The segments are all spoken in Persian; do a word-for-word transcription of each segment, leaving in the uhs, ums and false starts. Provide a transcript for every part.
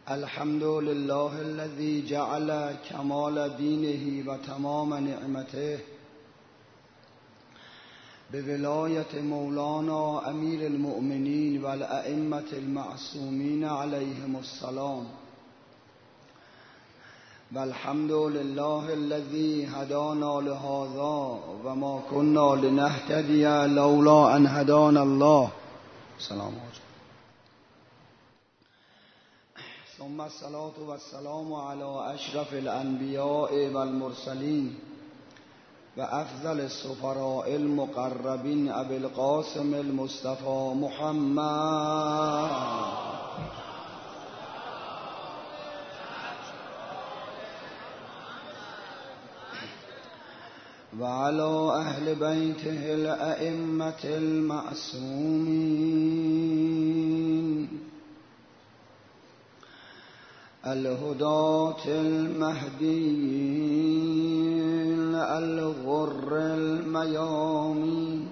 الحمد لله الذي جعل كمال دينه وتمام نعمته بولاية مولانا أمير المؤمنين والأئمة المعصومين عليهم السلام. والحمد لله الذي هدانا لهذا وما كنا لنهتدي لولا أن هدانا الله. سلام عليكم. ثم الصلاة والسلام على أشرف الأنبياء والمرسلين وأفضل السفراء المقربين أبي القاسم المصطفى محمد وعلى أهل بيته الأئمة المعصومين الهداة المهديين الغر الميامين،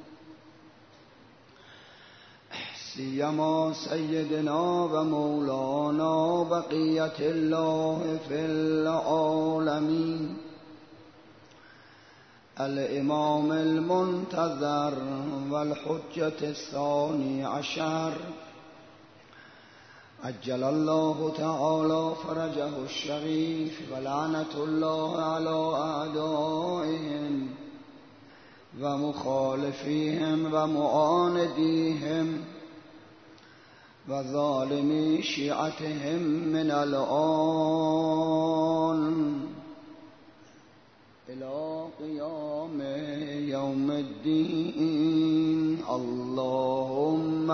سيما سيدنا ومولانا بقية الله في العالمين الإمام المنتظر والحجة الثاني عشر عجل الله تعالى فرجه الشريف ولعنة الله على أعدائهم ومخالفيهم ومعانديهم وظالمي شيعتهم من الآن إلى قيام يوم الدين. اللهم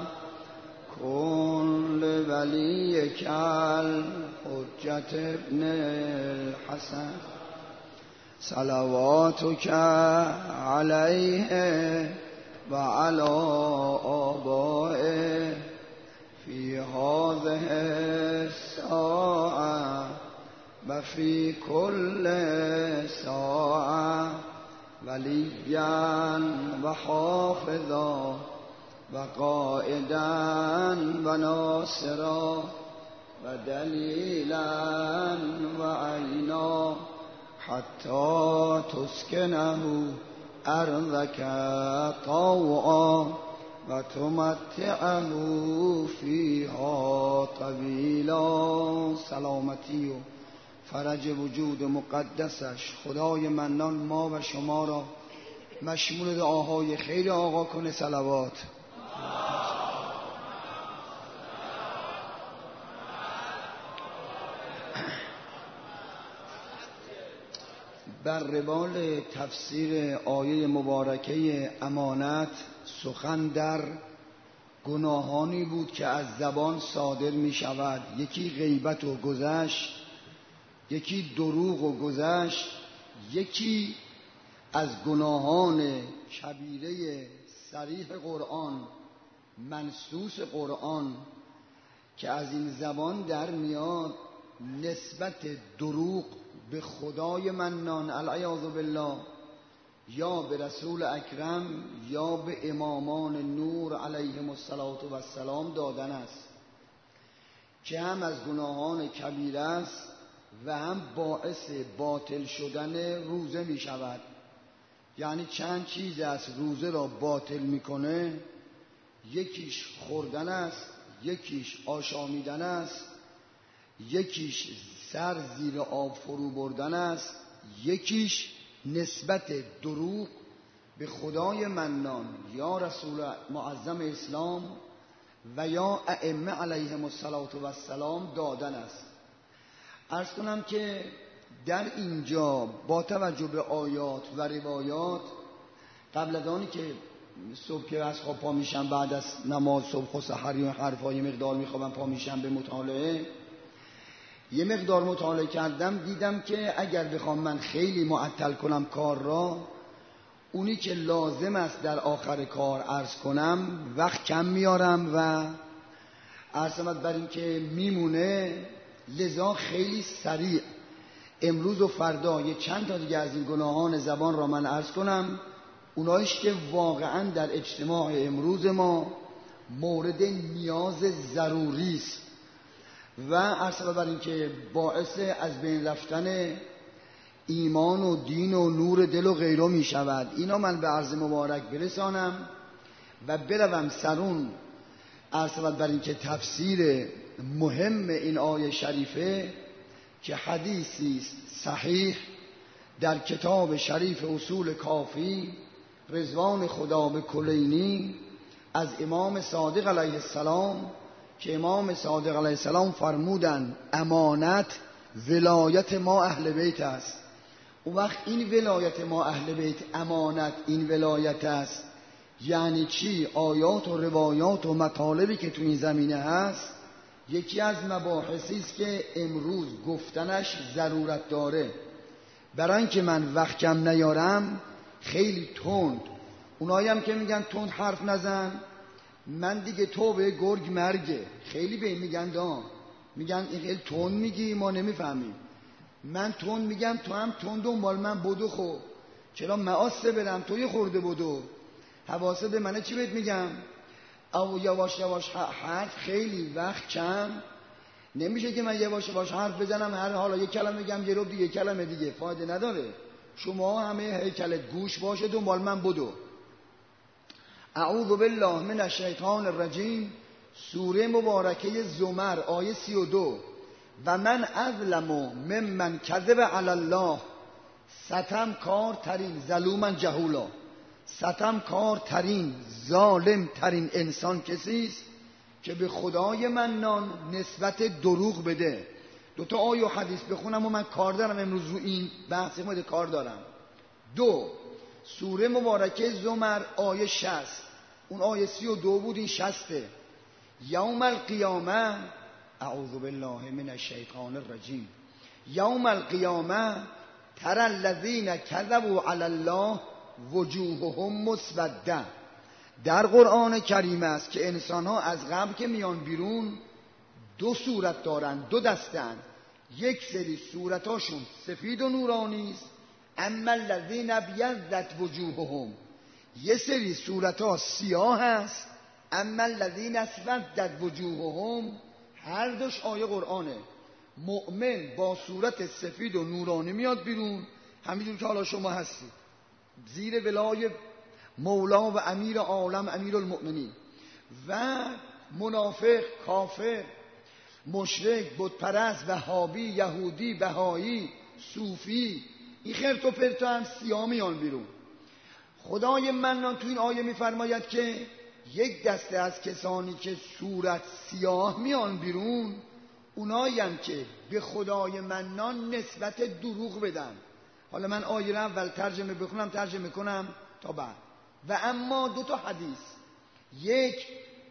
كن لوليك الحجة ابن الحسن صلواتك عليه وعلى آبائه في هذه الساعة وفي كل ساعة وليا وحافظا وقائدا وناصرا ودليلا وعينا حتى تسكنه أرضك طوعا وتمتعه فيها طويلا. سلامتی و فرج وجود مقدسش خدای منان ما و شما را مشمول دعاهای خیر آقا کنه. صلوات. بر روال تفسیر آیه مبارکه امانت سخن در گناهانی بود که از زبان صادر می شود. یکی غیبت و گذشت، یکی دروغ و گذشت، یکی از گناهان کبیره صریح قرآن، منصوص قرآن که از این زبان در میاد نسبت دروغ به خدای منان العیاذ بالله یا به رسول اکرم یا به امامان نور علیهم السلام دادن است که هم از گناهان کبیره است و هم باعث باطل شدن روزه می شود. یعنی چند چیز است روزه را باطل میکنه. یکیش خوردن است، یکیش آشامیدن است، یکیش سر زیر آب فرو بردن است، یکیش نسبت دروغ به خدای منان یا رسول معظم اسلام و یا ائمه علیهم السلام دادن است. عرض کنم که در اینجا با توجه به آیات و روایات قبل از آنی که صبح که از خواب پا میشم بعد از نماز صبح و سحری و حرفای مقدار میخوابم پا میشم به مطالعه، یه مقدار مطالعه کردم دیدم که اگر بخوام من خیلی معطل کنم کار را، اونی که لازم است در آخر کار عرض کنم وقت کم میارم و عرض بر این که میمونه، لذا خیلی سریع امروز و فردا یه چند تا دیگه از این گناهان زبان را من عرض کنم، اونایش که واقعا در اجتماع امروز ما مورد نیاز ضروری است و اصلا بر این که باعث از بین رفتن ایمان و دین و نور دل و غیره می شود. اینا من به عرض مبارک برسانم و بروم سرون اصلا بر این که تفسیر مهم این آیه شریفه که حدیثی است صحیح در کتاب شریف اصول کافی رضوان خدا به کلینی از امام صادق علیه السلام که امام صادق علیه السلام فرمودند امانت ولایت ما اهل بیت است. اون وقت این ولایت ما اهل بیت امانت این ولایت است یعنی چی؟ آیات و روایات و مطالبی که تو این زمینه هست یکی از مباحثی است که امروز گفتنش ضرورت داره. برای اینکه من وقت کم نیارم خیلی تند، اونایی هم که میگن تند حرف نزن، من دیگه تو به گرگ مرگه خیلی به این میگن دا میگن این خیلی تند میگی ما نمیفهمیم. من تند میگم تو هم تند دنبال من بدو. خب چرا معاسه برم تو یه خورده بدو حواسه به منه چی بهت میگم؟ او یواش یواش حرف خیلی وقت کم نمیشه که من یواش یواش حرف بزنم هر حالا یک کلمه میگم یه رو دیگه کلمه دیگه فایده نداره. شما همه هیکلت گوش باشه دنبال من بدو. اعوذ بالله من الشیطان الرجیم، سوره مبارکه زمر آیه سی و دو. و من اظلم ممن کذب علی الله، ستم کار ترین ظلومن جهولا، ستم کار ترین ظالم ترین انسان کسی است که به خدای منان نسبت دروغ بده. دو تا آیه و حدیث بخونم و من کار دارم امروز رو این بحث خود کار دارم. دو، سوره مبارکه زمر آیه شصت، اون آیه سی و دو بود این شصته. یوم القیامه، اعوذ بالله من الشیطان الرجیم، یوم القیامه تری الذین کذبوا علی الله وجوههم مسوده. در قرآن کریم است که انسان ها از قبر که میان بیرون دو صورت دارن، دو دستن. یک سری صورتاشون سفید و نورانی است، اما الذین ابیضت وجوههم، یه سری صورتها سیاه است، اما الذین اسودت وجوههم. هر دوش آیه قرآنه. مؤمن با صورت سفید و نورانی میاد بیرون همینجور که حالا شما هستید زیر ولای مولا و امیر عالم امیر المؤمنین، و منافق، کافر، مشرک، بت پرست، وهابی، یهودی، بهایی، صوفی، این خرت و پرت هم سیاه میان بیرون. خدای منان تو این آیه میفرماید که یک دسته از کسانی که صورت سیاه میان بیرون اونایی هم که به خدای منان نسبت دروغ بدن. حالا من آیه را اول ترجمه بخونم ترجمه کنم تا بعد. و اما دو تا حدیث، یک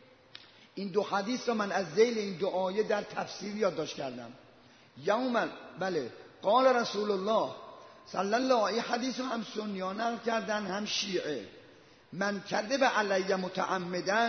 این دو حدیث را من از ذیل این دو آیه در تفسیر یادداشت کردم. یوم بله قال رسول الله صلی الله علیه، حدیث رو هم سنیان نقل کردن هم شیعه. من کذب علی متعمدا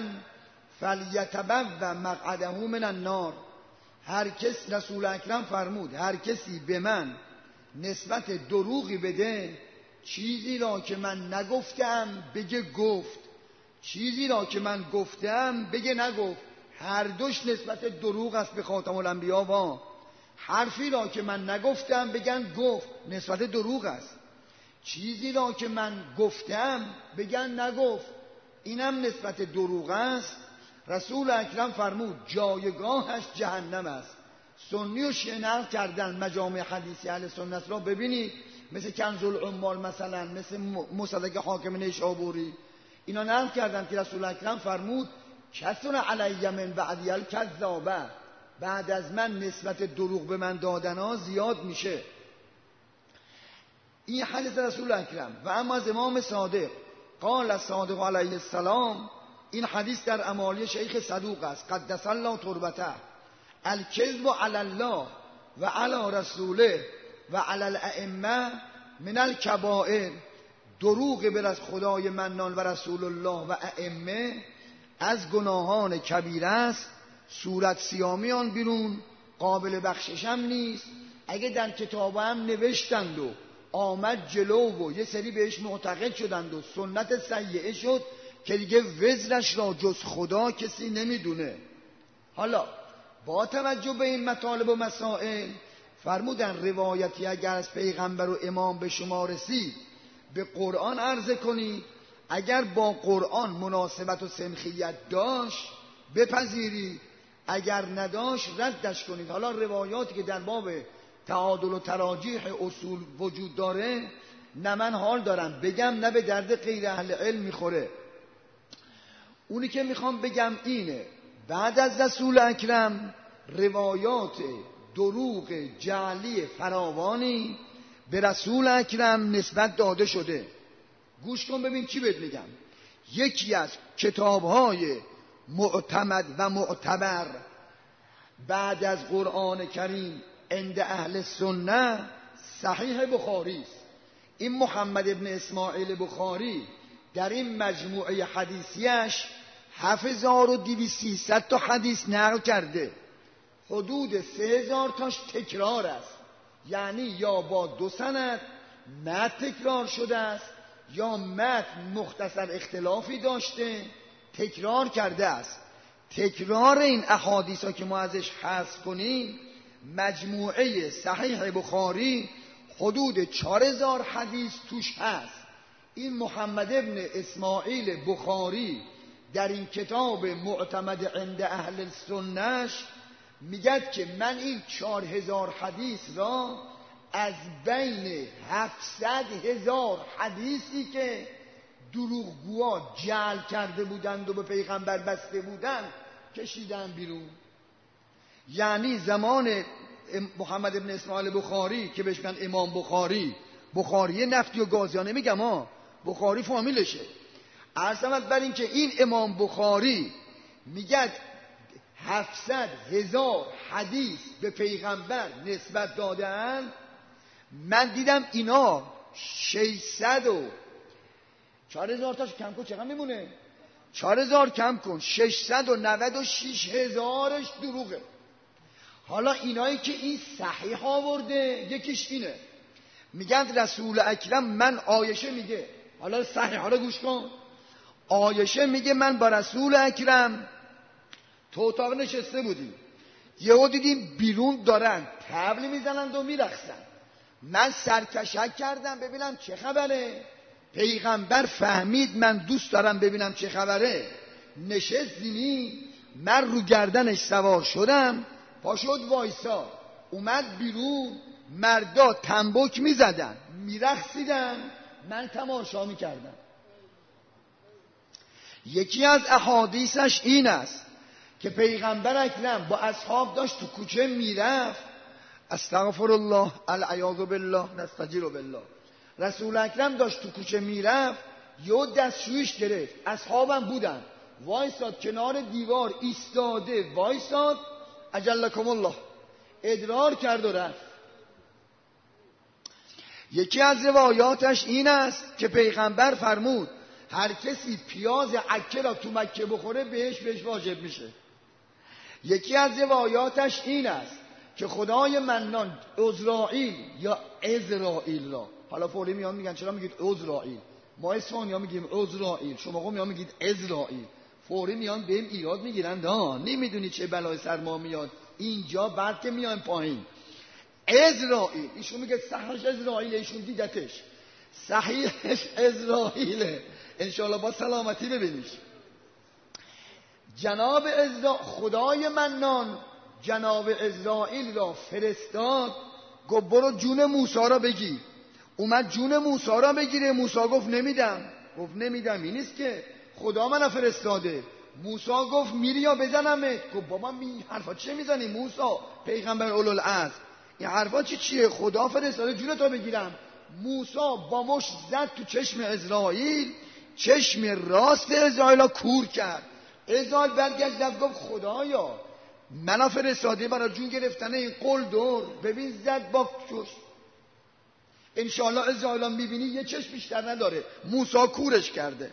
فلیتبوأ مقعده من النار. هر کس، رسول اکرم فرمود هر کسی به من نسبت دروغی بده، چیزی را که من نگفتم بگه گفت، چیزی را که من گفتم بگه نگفت. هر دوش نسبت دروغ است به خاتم الانبیا. و حرفی را که من نگفتم بگن گفت، نسبت دروغ است. چیزی را که من گفتم بگن نگفت، اینم نسبت دروغ است. رسول اکرم فرمود جایگاهش جهنم است. سنی و شیعه نقل کردن مجامع حدیثی اهل سنت را ببینید، مثل کنز العمال مثلا، مثل مصدق حاکم نیشابوری، اینا نقل کردن که رسول اکرم فرمود کثر علی من بعدی الکذابه، بعد از من نسبت دروغ به من دادن ها زیاد میشه. این حدیث رسول اکرم. و اما از امام صادق قال صادق علیه السلام، این حدیث در امالی شیخ صدوق است قدس الله تربته، الکذب علی الله و علی رسوله و علی الائمه من الکبائر. دروغ بر از خدای منان و رسول الله و ائمه از گناهان کبیره است. صورت سیامیان بیرون، قابل بخشش هم نیست. اگه در کتاب هم نوشتند و آمد جلو و یه سری بهش معتقد شدند و سنت سیئه شد که دیگه وزرش را جز خدا کسی نمیدونه. حالا با توجه به این مطالب و مسائل فرمودن روایتی اگر از پیغمبر و امام به شما رسید به قرآن عرضه کنید، اگر با قرآن مناسبت و سنخیت داشت بپذیرید، اگر نداشت ردش کنید. حالا روایاتی که در باب تعادل و تراجیح اصول وجود داره نه من حال دارم بگم نه به درد غیر اهل علم میخوره. اونی که میخوام بگم اینه بعد از رسول اکرم روایات دروغ جعلی فراوانی به رسول اکرم نسبت داده شده. گوش کن ببین چی بهت میگم. یکی از کتاب‌های معتمد و معتبر بعد از قرآن کریم عند اهل سنت صحیح بخاری است. این محمد ابن اسماعیل بخاری در این مجموعه حدیثیش هفت هزار و دویست تا حدیث نقل کرده. حدود سه هزار تاش تکرار است، یعنی یا با دو سند متن تکرار شده است یا متن مختصر اختلافی داشته تکرار کرده است. تکرار این احادیث ها که ما ازش حذف کنیم مجموعه صحیح بخاری حدود چهار هزار حدیث توش هست. این محمد ابن اسماعیل بخاری در این کتاب معتمد عند اهل سنتش میگه که من این چهار هزار حدیث را از بین هفتصد هزار حدیثی که دروغگوها جعل کرده بودند و به پیغمبر بسته بودند کشیدن بیرون. یعنی زمان محمد ابن اسماعیل بخاری که بهش میگن امام بخاری، بخاری نفتی و گازیانه میگم ها، بخاری فامیلشه. عرضمت بر این که این امام بخاری میگه هفتصد هزار حدیث به پیغمبر نسبت دادن. من دیدم اینا ششصد و چهار هزار تاش کم کن چقدر میمونه؟ چهار هزار کم کن ششصد و نود و شش هزارش دروغه. حالا اینایی که این صحیح آورده یکیش اینه میگن رسول اکرم من عایشه میگه، حالا صحیح حالا گوش کن، عایشه میگه من با رسول اکرم تو اتاق نشسته بودیم یهو دیدیم بیرون دارن طبل میزنند و میرقصن. من سرکشک کردم ببینم چه خبره. پیغمبر فهمید من دوست دارم ببینم چه خبره، نشست زمین، من رو گردنش سوار شدم، پاشد وایسا، اومد بیرون، مردا تنبک میزدن میرقصیدن، من تماشا میکردم. یکی از احادیثش این است که پیغمبر اکرم با اصحاب داشت تو کوچه میرفت، استغفر الله العیاذ بالله نستجیر بالله، رسول اکرم داشت تو کوچه میرفت یه دستشویش گرفت، اصحابم بودن، وایساد کنار دیوار ایستاده وایساد، اجلکم الله ادرار کرد و رفت. یکی از روایاتش این است که پیغمبر فرمود هر کسی پیاز عکه را تو مکه بخوره بهش بهش واجب میشه. یکی از روایاتش این است که خدای منان عزرائیل یا عزرائیل را، حالا فوری میان میگن چرا میگید عزرائیل، ما اسفانی ها میگیم عزرائیل، شما قوم ها میگید عزرائیل، فوری میان بهم ایراد میگیرن ها نمیدونی چه بلای سر ما میاد اینجا بعد که میان پایین. عزرائیل ایشون میگه صحیحش عزرائیل، ایشون دیدتش صحیحش عزرائیله، انشاءالله با سلامتی ببینیش. جناب عزرا خدای منان جناب عزرائیل را فرستاد، گفت برو جون موسی را بگیر. اومد جون موسی را بگیره، موسی گفت نمیدم. گفت نمیدم این نیست که خدا منو فرستاده. موسی گفت میری یا بزنمت؟ گفت بابا این حرفا چه میزنی موسی پیغمبر اولوالعزم، این حرفا چی چیه؟ خدا فرستاده جون تو بگیرم. موسی با مشت زد تو چشم عزرائیل، چشم راست عزرائیل کور کرد. عزرائیل برگشت گفت خدایا منو فرستاده برای جون گرفتن این قل دور، ببین زد با چشم. انشاءالله عزرائیل میبینی یه چشم بیشتر نداره، موسی کورش کرده.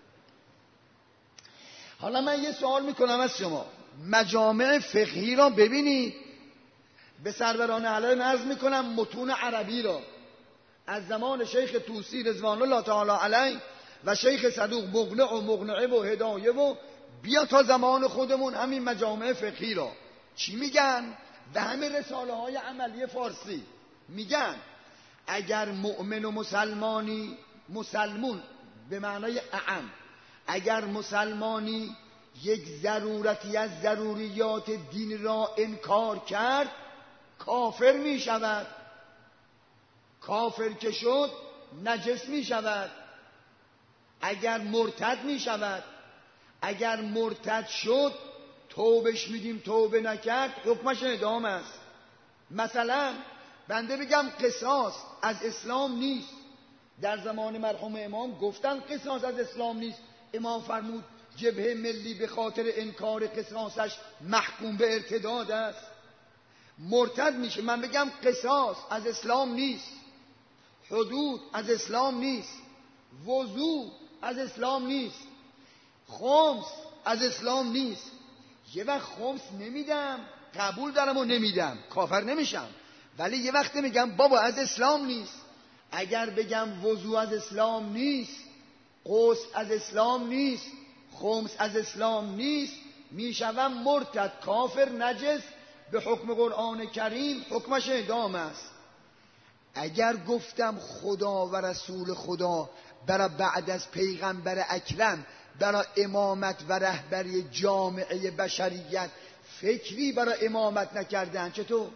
حالا من یه سوال میکنم از شما، مجامع فقهی را ببینید، به سروران علم عرض میکنم متون عربی را از زمان شیخ طوسی رضوان الله تعالی علیه و شیخ صدوق مقنع و مقنعه و هدایه و بیا تا زمان خودمون همین مجامع فقهی را چی میگن؟ و همه رساله های عملی فارسی میگن اگر مؤمن و مسلمانی، مسلمون به معنای اعم، اگر مسلمانی یک ضرورتی از ضروریات دین را انکار کرد کافر می شود. کافر که شد نجس می شود. اگر مرتد می شود، اگر مرتد شد توبش میدیم، توبه نکرد حکمش اعدام است. مثلا بنده بگم قصاص از اسلام نیست، در زمان مرحوم امام گفتن قصاص از اسلام نیست، امام فرمود جبهه ملی به خاطر انکار قصاصش محکوم به ارتداد است، مرتد میشه. من بگم قصاص از اسلام نیست، حدود از اسلام نیست، وضو از اسلام نیست، خمس از اسلام نیست. یه وقت خمس نمیدم، قبول دارم و نمیدم، کافر نمیشم، ولی یه وقت میگم بابا از اسلام نیست. اگر بگم وضو از اسلام نیست، غسل از اسلام نیست، خمس از اسلام نیست، میشوم مرتد، کافر، نجس، به حکم قرآن کریم حکمش اعدام است. اگر گفتم خدا و رسول خدا برای بعد از پیغمبر اکرم برای امامت و رهبری جامعه بشریت فکری برای امامت نکردن، چطور؟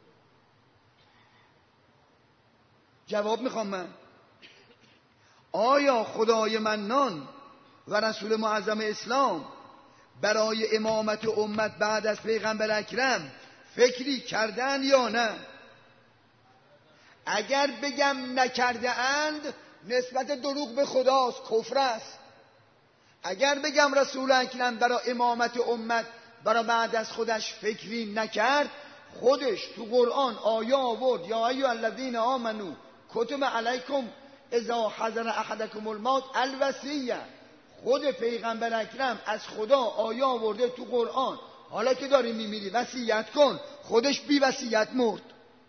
جواب میخوام من. آیا خدای منان و رسول معظم اسلام برای امامت امت بعد از پیغمبر اکرم فکری کردن یا نه؟ اگر بگم نکرده اند نسبت دروغ به خداست، کفر است. اگر بگم رسول اکرم برای امامت امت برای بعد از خودش فکری نکرد، خودش تو قرآن آیه آورد یا ایها الذین آمنو کتب علیکم اذا حضر احدکم الموت الوصیه. خود پیغمبر اکرم از خدا آیه آورده تو قرآن، حالا که داری میمیری وصیت کن. خودش بی وصیت مرد،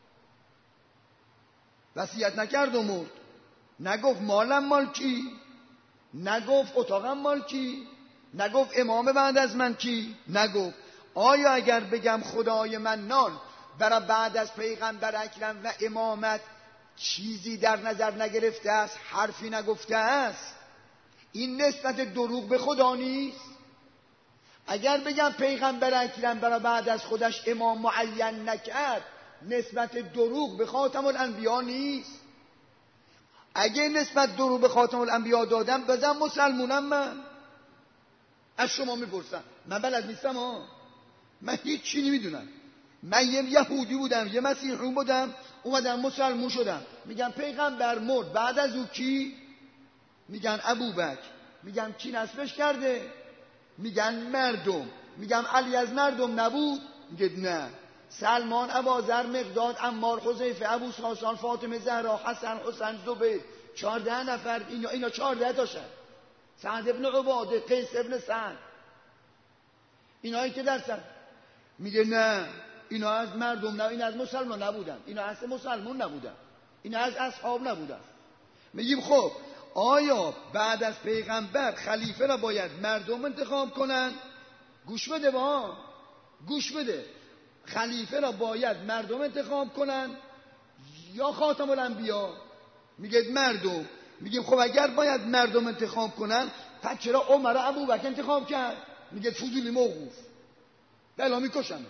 وصیت نکرد و مرد. نگفت مالم مال کی، نگفت اتاقم مال کی، نگفت امام بعد از من کی، نگفت. آیا اگر بگم خدای منان برای بعد از پیغمبر اکرم و امامت چیزی در نظر نگرفته است، حرفی نگفته است، این نسبت دروغ به خدا نیست؟ اگر بگم پیغمبر اکرم برای بعد از خودش امام معین نکرد، نسبت دروغ به خاتم الانبیا نیست؟ اگه نسبت دروغ به خاتم الانبیا دادم بزن مسلمونم. من از شما میپرسم، من بلد نیستم ها، من هیچ چی نمیدونم. من یه یهودی بودم، یه مسیحی بودم، اومدم مسلمون شدم. میگم پیغمبر مرد، بعد از او کی؟ میگن ابوبکر. میگم کی نصبش کرده؟ میگن مردم. میگم علی از مردم نبود؟ میگه نه. سلمان، ابوذر، مقداد، عمار، حذیفه، ابو ساسان، فاطمه زهرا، حسن، حسین، زبیر، چهارده نفر. اینا اینا چهارده تاشن. سعد ابن عباده، قیس ابن سعد، اینایی که درسن. میگه نه، اینا از مردم نه، اینا از مسلمان نبودن، اینا از مسلمان نبودن، اینا از اصحاب نبودن. میگیم خب آیا بعد از پیغمبر خلیفه را باید مردم انتخاب کنن؟ گوش بده با گوش بده. خلیفه را باید مردم انتخاب کنن یا خاتم الانبیا؟ میگه مردم. میگیم خب اگر باید مردم انتخاب کنن، پس چرا عمر و ابوبکر انتخاب کرد؟ میگه فضولی موقوف، بلا میکشن.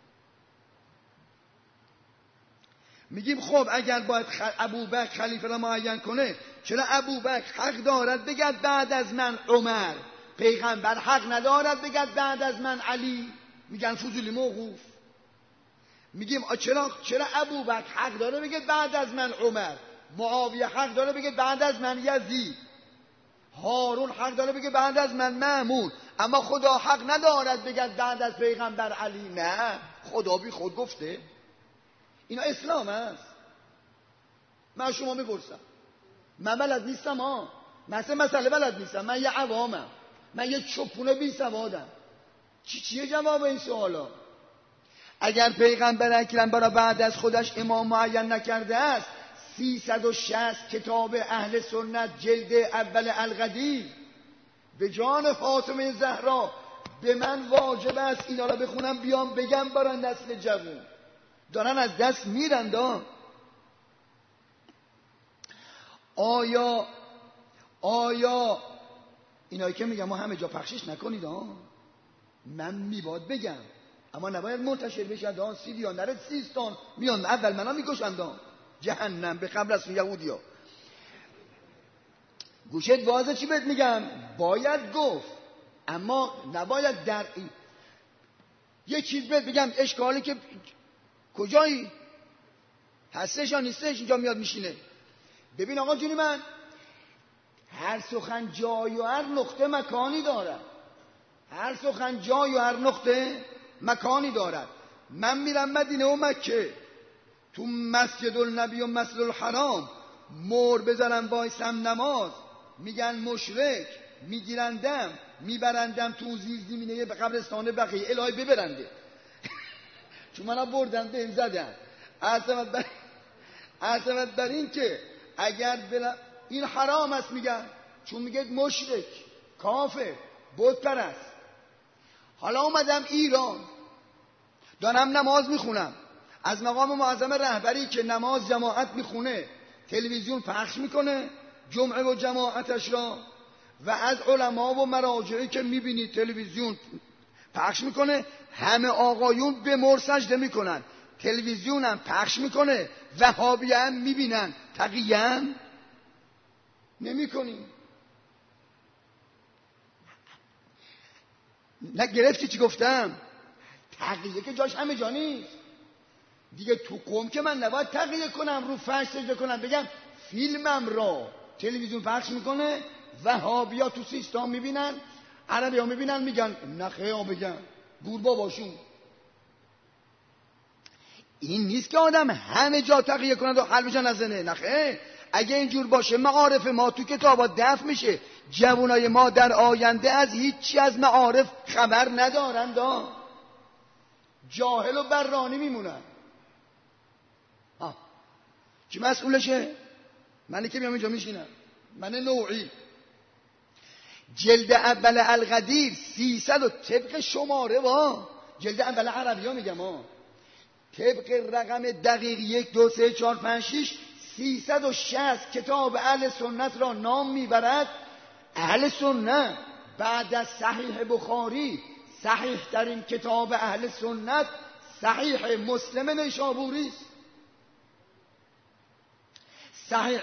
میگیم خب اگر باید خ... ابوبکر خلیفه را معین کنه، چرا ابوبکر حق دارد بگد بعد از من عمر؟ پیغمبر حق ندارد بگد بعد از من علی؟ میگن فضولی موقوف. میگیم چرا چرا ابوبکر حق داره بگد بعد از من عمر، معاویه حق داره بگه بعد از من یزید، هارون حق داره بگه بعد از من مأمون، اما خدا حق ندارد بگه بعد از پیغمبر علی؟ نه، خدا بی خود گفته. اینا اسلام است. من شما میپرسم، من بلد نیستم ها، مثلا مسئله بلد نیستم، من یه عوامم، من یه چپونه بی سوادم. چی چیه جواب این سوالا؟ اگر پیغمبر اکرم برای بعد از خودش امام معین نکرده است، سیصد و شصت کتاب اهل سنت جلد اول القدیر به جان فاطمه زهرا به من واجب است اینا را بخونم بیام بگم برای نسل جوان. دارن از دست میرند. آیا آیا اینایی که میگم ما همه جا پخشش نکنید ها. من میباد بگم اما نباید منتشر بشد ها. سیدیان در سیستان میان اول منا میکشند ها. جهنم به قبل از یهودی ها. گوشت وازه چی بهت میگم؟ باید گفت اما نباید در این یه چیز بهت بگم. اشکالی که کجایی هستش یا نیستش اینجا میاد میشینه. ببین آقا جونی من، هر سخن جای و هر نقطه مکانی دارد. هر سخن جای و هر نقطه مکانی دارد. من میرم مدینه و مکه، تو مسجد النبی و مسجد الحرام مور بزنم وایسم نماز، میگن مشرک، میگیرندم میبرندم تو زیر زمینه به قبرستان بقیه الهی ببرنده. چون منو بردن به این زدن. عرضمت بر عرضمت بر این که اگر بلا... این حرام است میگن، چون میگه مشرک، کافر، بت پرست. حالا اومدم ایران دارم نماز میخونم، از مقام معظم رهبری که نماز جماعت میخونه تلویزیون پخش میکنه جمعه و جماعتش را، و از علما و مراجعی که میبینید تلویزیون پخش میکنه همه آقایون به مر سجده میکنن، تلویزیون هم پخش میکنه، وهابی هم میبینن، تقیه هم نمیکنیم. نه گرفتی چی گفتم؟ تقیه که جاش همه جا نیست دیگه. تو قوم که من نباید تقیه کنم، رو فرش سجده کنم بگم فیلمم را تلویزیون پخش میکنه، وهابی ها تو سیستان میبینن، عربی ها میبینن میگن نخه ها بگن گور باباشون. این نیست که آدم همه جا تقیه کنند و قلبش نزنه. نخه اگه اینجور باشه معارف ما تو کتابات دفع میشه. جوانای ما در آینده از هیچی از معارف خبر ندارند، جاهل و برانی میمونن. ها کی مسئولشه؟ منی که میام اینجا میشینم، من نوعی. جلد اول القدیر سیصد و طبق شماره با جلد اول عربی ها میگم ها، طبق رقم دقیق یک دو سه چهار پنج شیش سیصد و شصت کتاب اهل سنت را نام میبرد. اهل سنت بعد از صحیح بخاری صحیح ترین کتاب اهل سنت صحیح مسلم نیشابوری است. صحیح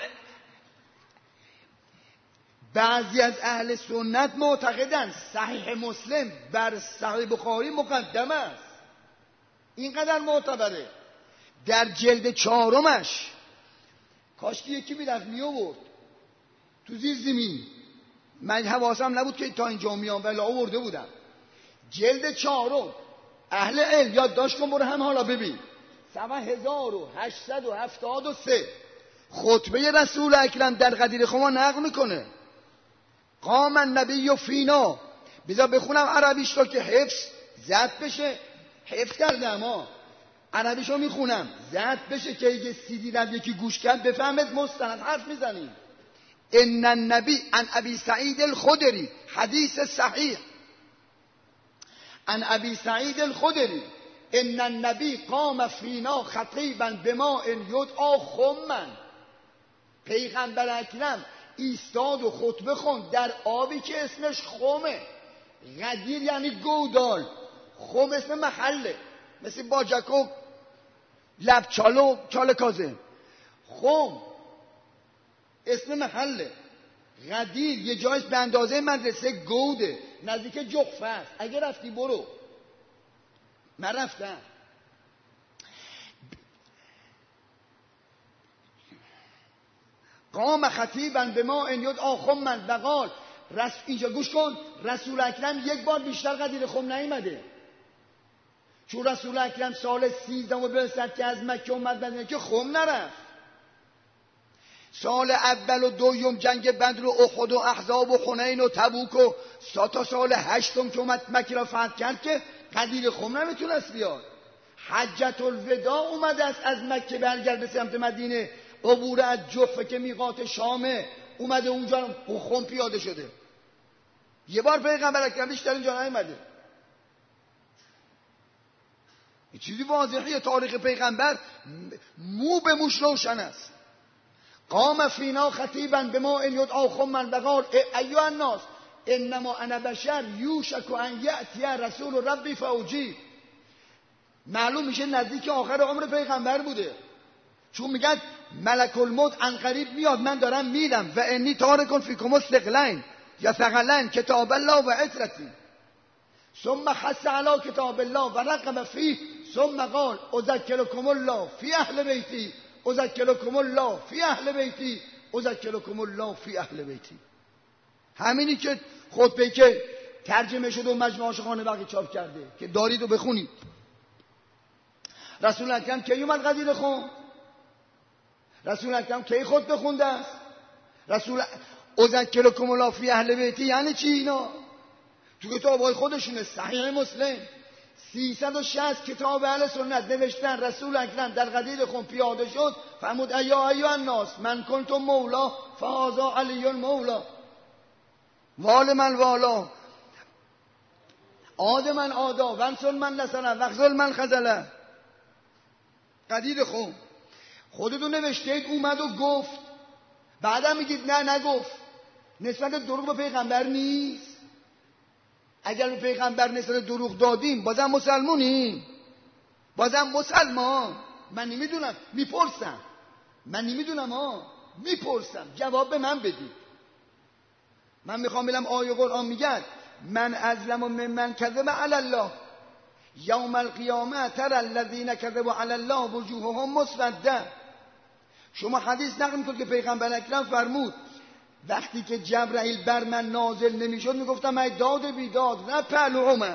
بعضی از اهل سنت معتقدند صحیح مسلم بر صحیح بخاری مقدم است. اینقدر معتبره. در جلد چهارمش کاش که یکی میرفت میآورد تو زیر زمین، من حواسم نبود که تا اینجا میام ولی آورده بودم. جلد چهارم اهل علم یادداشت کن برو هم حالا ببین، صفحه هزار و هشتصد و هفتاد و سه خطبه رسول اکرم در غدیر خما نقل میکنه. قام النبی فینا، بذار بخونم عربیش رو که حفظ زد بشه. حفظ کردم ها، عربیشو میخونم زد بشه که اگه سیدی رد یکی گوش کرد بفهمد مستند حرف میزنیم. ان النبی عن ابی سعید الخدری، حدیث صحیح عن ابی سعید الخدری ان النبی قام فینا خطیبا بما ان یدعا خمن. پیغمبر اکرم ایستاد و خطبه خوند در آبی که اسمش خمه. غدیر یعنی گودال، خم اسم محله، مثل باجکو لب چالو چال کازه. خم اسم محله. غدیر یه جایش به اندازه مدرسه گوده، نزدیک جخفه است. اگه رفتی برو، من رفتم. قام خطیبا به ما ان یدعا خمن بقال رس... اینجا گوش کن، رسول اکرم یک بار بیشتر غدیر خم نیامده، چون رسول اکرم سال سیزده و برسد که از مکه اومد مدینه که خم نرفت. سال اول و دوم جنگ بدر و احد و احزاب و حنین و تبوک و تا سال هشتم که اومد مکه را فتح کرد که غدیر خم نمیتونست بیاد. حجت الوداع اومده است از مکه برگرد به سمت مدینه، عبور از جحفه که میقات شامه، اومده اونجا خم پیاده شده. یه بار پیغمبر اکرم بیشتر اینجا نیومده. این چیزی واضحیه. تاریخ پیغمبر مو به موش روشن است. قام فینا خطیبا به ما ان یدعا خما وقال ایها الناس انما انا بشر یوشک ان یأتی رسول ربی فاجیب. معلوم میشه نزدیک آخر عمر پیغمبر بوده، چون میگن ملک الموت عنقریب میاد، من دارم میدم و انی تارک فیکم الثقلین یا ثقلین کتاب الله و عترتی ثم خص علی کتاب الله و رقم فیه ثم قال اذکرکم الله فی اهل بیتی اذکرکم الله فی اهل بیتی اذکرکم الله فی اهل بیتی. همینی که خطبه که ترجمه شده و مجموعه عاشقان بقیه چاپ کرده که دارید و بخونید. رسول اکرم کی اومد قدیر خون؟ رسول اکرم کی خطبه خونده است؟ رسول اذکرکم الله فی اهل بیتی یعنی چی اینا؟ تو کتاب‌های خودشونه. صحیح مسلم سیصد و شصت کتاب اهل سنت نوشتن. رسول اکرم در قدیر خون پیاده شد فرمود ایا ایها الناس من کنتم مولا فهذا علی مولا وال من والا عاد من عادا وانصر من نصره وخذل من خذله. قدیر خون خودتون نوشتید اومد و گفت، بعدم میگید نه نگفت. نسبت دروغ به پیغمبر نیست. اگر به پیغمبر نسبت دروغ دادیم بازم مسلمونیم، بازم مسلمان. من نمیدونم، میپرسم. من نمیدونم ها، میپرسم، جواب به من بدید. من میخوام بگم آیه قرآن میگن من ازلم و ممن کذب علی الله یوم القیامه تری الذین کذبوا علی الله وجوههم مسوده. شما حدیث نقل میکنید که پیغمبر اکرم فرمود وقتی که جبرائیل بر من نازل نمیشد میگفتم ای داد بیداد نه پهلومه.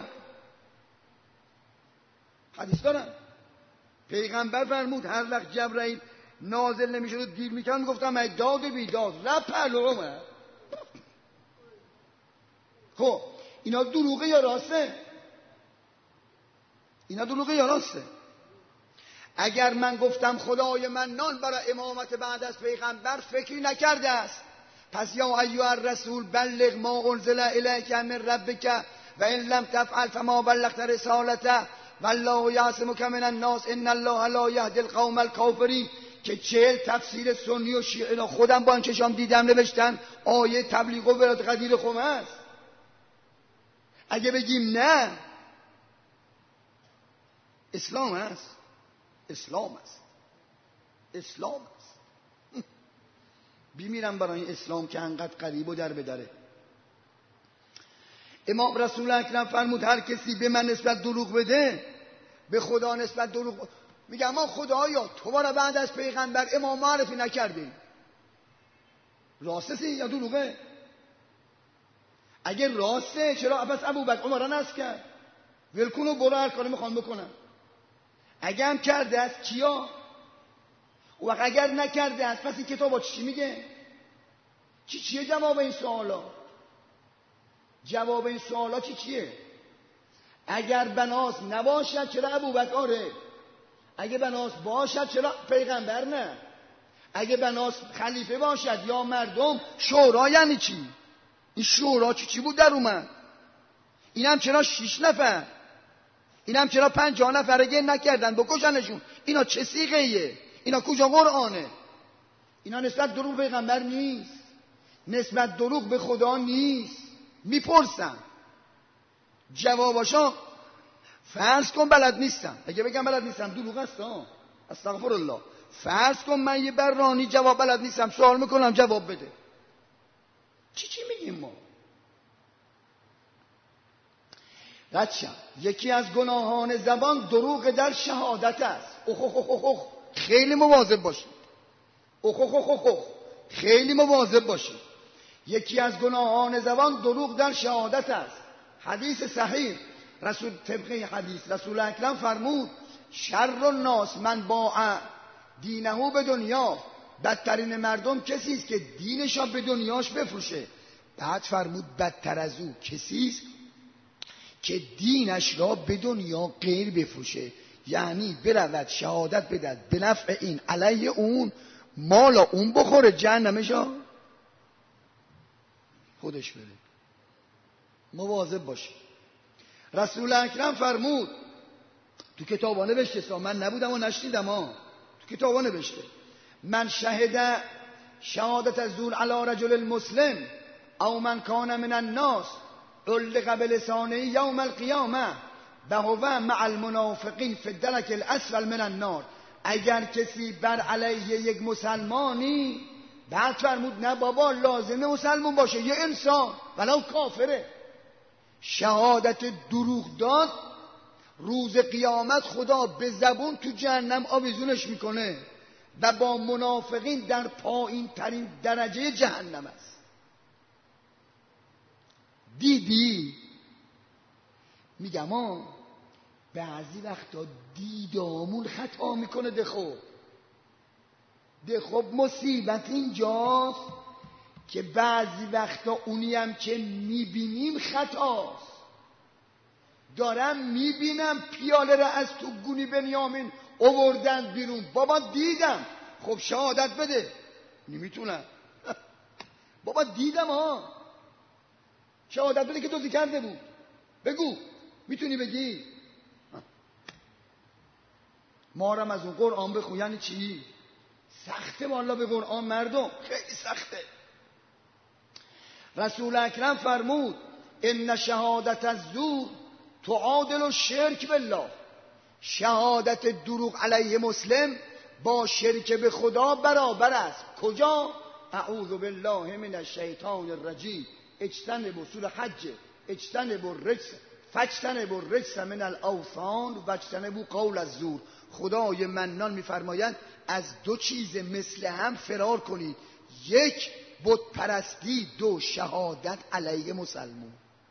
حدیث دارم. پیغمبر فرمود هر وقت جبرائیل نازل نمیشد و دیر میکرد میگفتم ای داد بیداد نه پهلومه. خب اینا دروغه یا راسته؟ اینا دروغه یا راسته؟ اگر من گفتم خدای من نان برای امامت بعد از پیغمبر فکری نکرده است، پس یا ایها الرسول بلغ ما انزل الیک من ربک و ان لم تفعل فما بلغت رسالته والله یعصمک من الناس ان الله لا یهدی القوم الکافرین. که چهل تفسیر سنی و شیعه خودم با این چشام دیدم نوشتن آیه تبلیغ و ولایت قدیر خم است. اگه بگیم نه اسلام است، اسلام است، اسلام است. بیمیرم برای اسلام که انقدر قریب و در بدره. امام رسول اکرم فرمود هر کسی به من نسبت دروغ بده به خدا نسبت دروغ. میگم ما خدایا تو ما را بعد از پیغمبر امام معرفی نکردی. راسته یا دروغه؟ اگر راسته چرا پس ابوبکر عمر را نصب کرد؟ ولکن و برو هر کاری میخوام بکنم. اگر هم کرده است کیا؟ و اگر نکرده است پس این کتاب چی میگه؟ چی چیه جواب این سوالا؟ جواب این سوالا چی چیه؟ اگر بناس نباشد چرا ابوبکر آره؟ اگه بناس باشد چرا پیغمبر نه؟ اگه بناس خلیفه باشد یا مردم شورا یعنی چی؟ این شورا چی چی بود در اومد؟ اینم چرا شیش نفر؟ اینم چرا پنجاه نفر اگه نکردن بکشنشون؟ اینا چه سیغه ایه؟ اینا کجا قرآنه؟ اینا نسبت دروغ پیغمبر نیست، نسبت دروغ به خدا نیست. میپرسم جواباشا فرض کن بلد نیستم. اگه بگم بلد نیستم دروغ است ها، استغفر الله. فرض کن من یه برانی جواب بلد نیستم، سوال میکنم جواب بده. چی چی میگیم ما؟ ردشم یکی از گناهان زبان دروغ در شهادت است. اخ اخ اخ اخ خیلی مواظب باشید. اخ اخ اخ اخ خیلی مواظب باشید. یکی از گناهان زبان دروغ در شهادت است. حدیث صحیح رسول طبقه حدیث رسول اکرم فرمود شر الناس من باع دینهو به دنیا. بدترین مردم کسی است که دینش را به دنیاش بفروشه. بعد فرمود بدتر از او کسی است که دینش را به دنیا غیر بفروشه، یعنی برود شهادت بدهد به نفع این علیه اون، مالا اون بخوره جهنمشا خودش بره. مواظب باشه. رسول اکرم فرمود تو کتابا نوشته، من نبودم و نشنیدم ها، تو کتابا نوشته من شهد شهادت الزور علی رجل المسلم او من کان من الناس علق بلسانه یوم القیامه وهو مع المنافقین فی الدرک الاسفل من النار. اگر کسی بر علیه یک مسلمانی، بعد فرمود نه بابا لازمه مسلمان باشه، یه انسان ولو کافره، شهادت دروغ داد، روز قیامت خدا به زبون تو جهنم آویزونش میکنه و با منافقین در پایین ترین درجه جهنم است. دیدی؟ میگم ها بعضی وقتا دیدامون خطا میکنه. دخو دخو مصیبت اینجاست که بعضی وقتا اونی هم که میبینیم خطاست. دارم میبینم پیاله را از تو گونی بنیامین آوردن بیرون، بابا دیدم. خب شهادت بده. نمیتونم. بابا دیدم ها، شهادت بده که توضیح کرده بود. بگو، میتونی بگی؟ ما رم از اون قرآن بخون. یعنی چی؟ سخته والا به قرآن مردم، خیلی سخته. رسول اکرم فرمود ان شهادت الزور تعادل الشرک بالله. شهادت دروغ علیه مسلم با شرک به خدا برابر است. کجا؟ اعوذ بالله من الشیطان الرجیم. اجتنبوا سوره حج، اجتنبوا الرجس فاجتنبوا الرجس من الاوثان واجتنبوا قول الزور. خدای منان میفرماید از دو چیز مثل هم فرار کنید، یک بت پرستی، دو شهادت علیه مسلمان.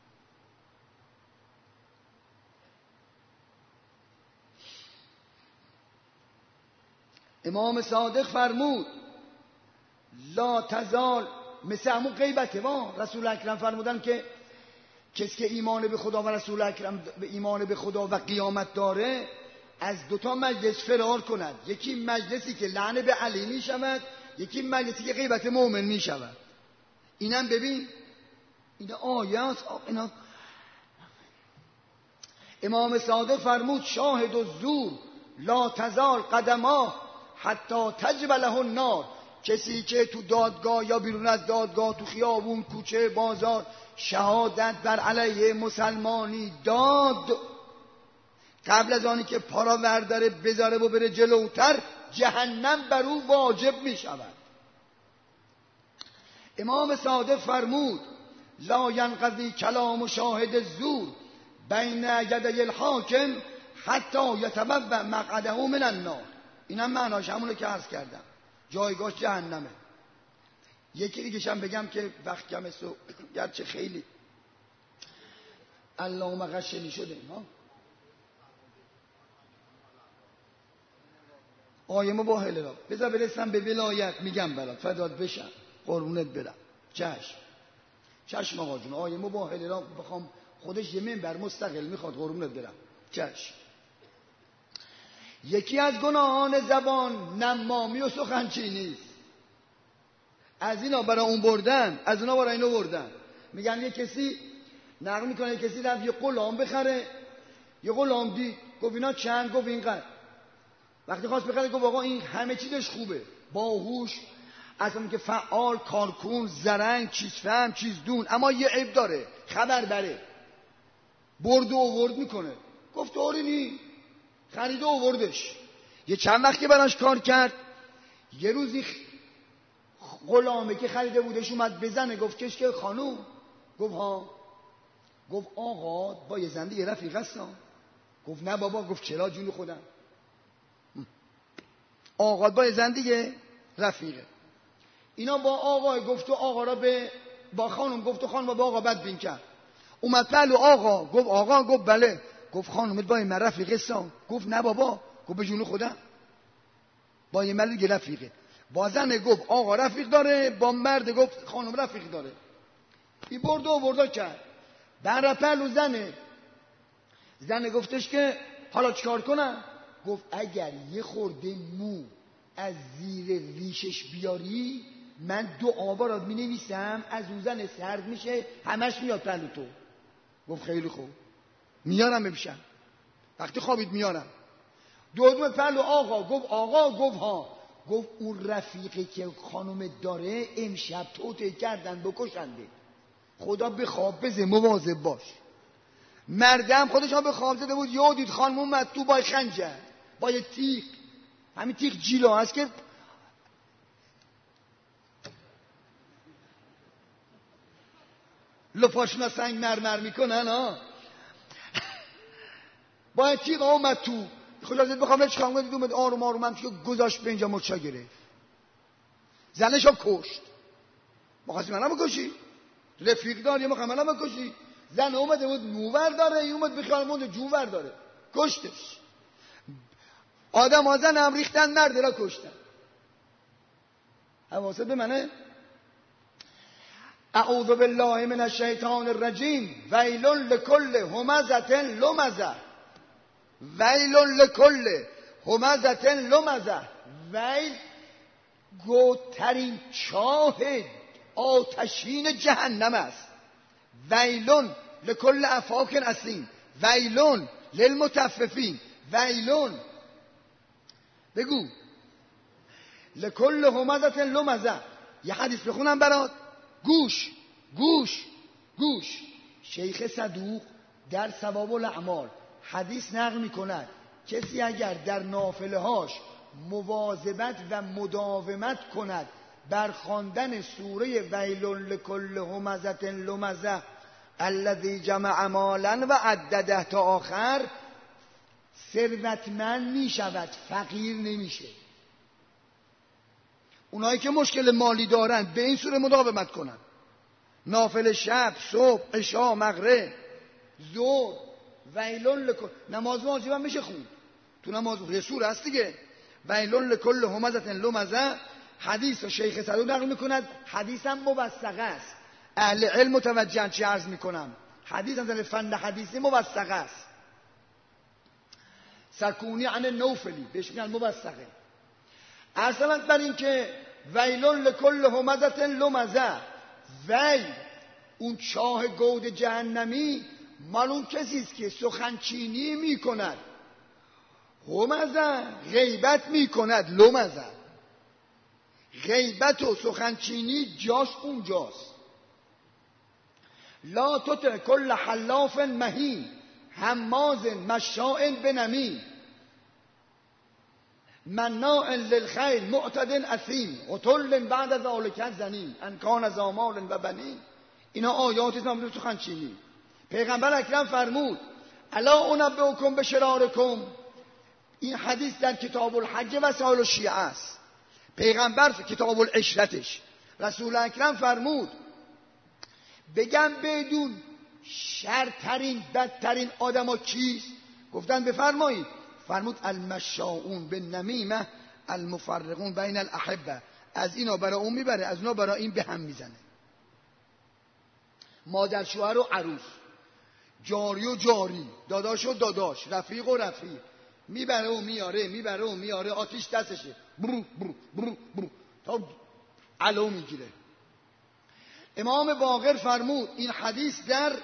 امام صادق فرمود لا تزال، مثل همون غیبته ما. رسول اکرم فرمودن که کسی که ایمان به خدا و رسول اکرم به ایمان به خدا و قیامت داره از دوتا مجلس فرار کند. یکی مجلسی که لعنه به علی می شود، یکی مجلسی که غیبت مؤمن می شود. اینم ببین، اینا آیات. اینا امام صادق فرمود شاهد الزور لا تزال قدماه حتی تجبله النار. کسی که تو دادگاه یا بیرون از دادگاه، تو خیابون، کوچه، بازار شهادت بر علیه مسلمانی داد، قبل از آنی که پارا ورداره بذاره و بره جلوتر، جهنم بر او واجب می شود. امام صادق فرمود لا ینقضی کلام شاهد الزور بین یدی الحاکم حتی یتبوأ مقعده من النار. اینم معناش همونه که عرض کردم، جایگاه جهنمه. یکی دیگه شم بگم که وقت کمه، سو گرچه خیلی اللهم غشنی شده ها. آیه مباهله را بذار برسم به ولایت، میگم برات فداد بشم، قربونت برم. چشم چشم آقا جون، آیه مباهله را بخوام خودش یه منبر مستقل میخواد، قربونت برم. چشم. یکی از گناهان زبان نمامی و سخنچینی است. از اینا برای اون بردن، از اونا برای اینو بردن. میگن یه کسی نقل میکنه یه کسی رفت یه غلام بخره، یه غلام دید، گفت اینا چند؟ گفت اینقدر. وقتی خواست بخره گفت آقا این همه چیزش خوبه، باهوش، اصلا که فعال، کارکون، زرنگ، چیز فهم، چیز دون، اما یه عیب داره، خبر بره، برد و آورد میکنه. گفت طوری نی، خرید و آوردش. یه چند وقتی براش کار کرد، یه روزی غلامه که خریده بودش اومد بزنه، گفت کشک خانوم. گفت ها. گفت آقا با یه زنده یه رفیق هستم. گفت نه بابا. گفت چرا جون خودم؟ آقا با یه زنده یه رفیقه. اینا با آقا گفت و آقا را به با خانم گفت و خانم با آقا بد بین کرد. اومد پلو آقا. گفت آقا. گفت بله. گفت خانومت با این من رفیقه هستم. گفت نه بابا. گفت به جون خودم با یه مرد یه رفیقه. با زن گفت آقا رفیق داره، با مرد گفت خانم رفیق داره. این برد و آورد کرد. بعد پلو زنه زنه گفتش که حالا چیکار کنم؟ گفت اگر یه خورده مو از زیر ریشش بیاری من دو آبا را می نویسم، از اون زن سرد میشه، همش میاد پلو تو. گفت خیلی خوب، میارم ببشم. وقتی خوابید میارم. دودم پهلو آقا گفت آقا گفت ها. گفت اون رفیقی که خانم داره امشب توته کردن بکشنده، خدا به خواب بزه مواظب باش. مردم خودش ها به خواب زده بود، یه دید خانم اومد تو با خنجر با یه تیغ، همین تیغ جیلا هست که لپاشونا سنگ مرمر میکنن ها. با یه تیغ اومد تو، خدا زد بخوام چیکار کنم، اومد آروم آروم هم گذاشت به اینجا مرچا گرفت، زنش هم کشت. مخواستی منم بکشی؟ رفیق داری مخواه منم بکشی؟ زن اومده بود موور داره، این اومد بخیال مونده جوور داره، کشتش. آدم ها زن هم ریختن، مرد را کشتن. حواست به منه؟ اعوذ بالله من الشیطان الرجیم ویل لکل همزة لمزة ویل لکل همزة لمزة. ویل گوترین چاه آتشین جهنم است. ویلون لکل افاک اثیم ویلون للمطففین. ویلون بگو لکل همزة لمزة. یه حدیث بخونم برات، گوش گوش گوش. شیخ صدوق در ثواب الاعمال حدیث نقل می کند کسی اگر در نافله هاش مواظبت و مداومت کند بر خواندن سوره ویل لکل همزة لمزة الذی جمع مالا و عدده تا آخر، ثروتمند می شود، فقیر نمیشه. اونایی که مشکل مالی دارن به این سوره مداومت کنن، نافل شب، صبح، عشاء، مغرب، ظهر. ویل لکل، نماز واجب هم میشه خون تو نماز، یه سوره هست دیگه. ویل لکل همزة لمزة. حدیث شیخ صدوق نقل میکند، حدیث هم موثقه است. اهل علم متوجهن چی عرض میکنم، حدیث هم در فن حدیثی موثقه است. سکونی عن نوفلی بهش میگن موثقه. اصلا بر این که ویل لکل همزة لمزة، ویل اون چاه گود جهنمی مال اون کسیست که سخنچینی میکند، همزة غیبت میکند، لمزة غیبت و سخنچینی جاش اونجاست. لا تطع کل حلاف مهین هماز مشاء بنمیم مناع للخیر معتد اثیم عتل بعد ذلک زنیم ان کان ذا مال و بنین. اینا آیاتی است نام سخنچینی. پیغمبر اکرم فرمود الا انبئکم بشرارکم. این حدیث در کتاب الحج و سائر الشیعه است. پیغمبر کتاب العشرتش رسول اکرم فرمود بگم بدون شرترین بدترین آدما کیست؟ گفتن بفرمایید. فرمود المشاؤون بالنمیمه المفرقون بین الاحبه. از اینا برای اون میبره، از اونا برای این به هم میزنه. مادر شوهر و عروس، جاری و جاری، داداش و داداش، رفیق و رفیق، میبره و میاره، میبره و میاره، آتیش دستشه، برو برو برو برو تا علو میگیره. امام باقر فرمود، این حدیث در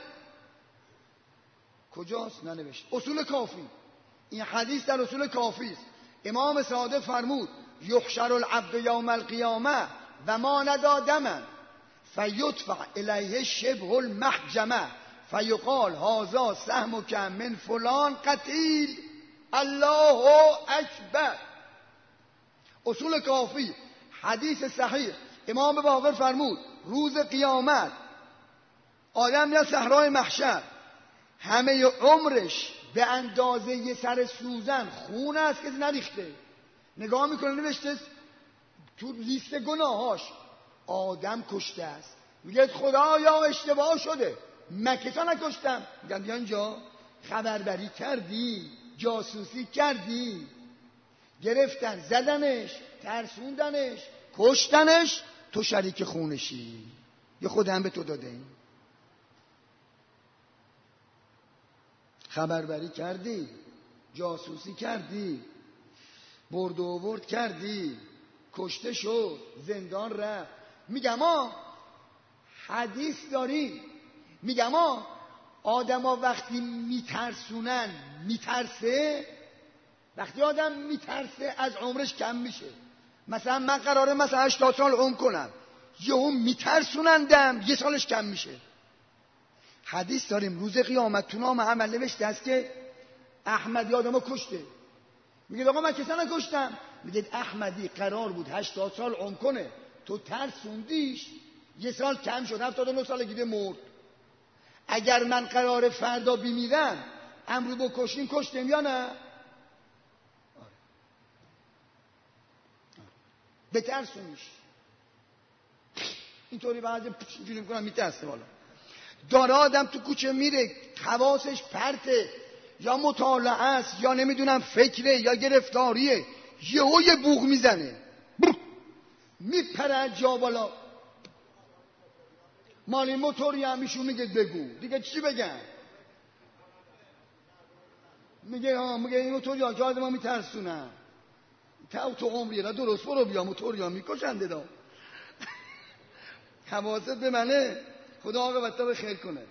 کجاست؟ ننوشت. اصول کافی. این حدیث در اصول کافی است. امام صادق فرمود یحشر العبد یوم القیامه و ما ندادمن فیدفع الیه شبه المحجمه فیقال هذا سهمک من فلان قتیل الله اکبر. اصول کافی، حدیث صحیح. امام باقر فرمود روز قیامت آدم یا صحرای محشر همه عمرش به اندازه یه سر سوزن خون است که نریخته. نگاه میکنه نوشته تو لیست گناهاش آدم کشته است. میگه خدایا اشتباه شده، من کسا نکشتم. میگن بیا اینجا خبربری کردی، جاسوسی کردی، گرفتن زدنش، ترسوندنش، کشتنش، تو شریک خونشی. یه خود هم به تو داده این. خبربری کردی، جاسوسی کردی، برد و آورد کردی، کشته شد، زندان رفت. میگم ما حدیث داریم، میگم ما آدما وقتی میترسونن میترسه، وقتی آدم میترسه از عمرش کم میشه. مثلا من قراره مثلا هشتاد سال عمر کنم، یهو میترسونندم یه سالش کم میشه. حدیث داریم روز قیامت تو نام عمل نوشته است که احمدی آدمو کشته. میگه آقا من کسی نکشتم. میگه احمدی قرار بود هشتاد سال عمر کنه، تو ترسوندیش یه سال کم شد، هفتاد و نه سالگی مرد. اگر من قرار فردا بمیرم امروز بکشیم کشتیم یا نه؟ بترسونیش. اینطوری بعضی اینجوری میکنم میترسه. والا داره آدم تو کوچه میره حواسش پرته، یا مطالعه است یا نمیدونم فکره یا گرفتاریه، یهو یه بوق میزنه میپره جا بالا. مالی موتوری هم میشون میگه بگو دیگه چی بگم؟ میگه ها میگه این موتوری ها که آدم ها میترسونن تو تو عمریه نه درست برو بیا موتوری ها میکشنده دا. حواست به منه. خدا عاقبت به خیر کنه.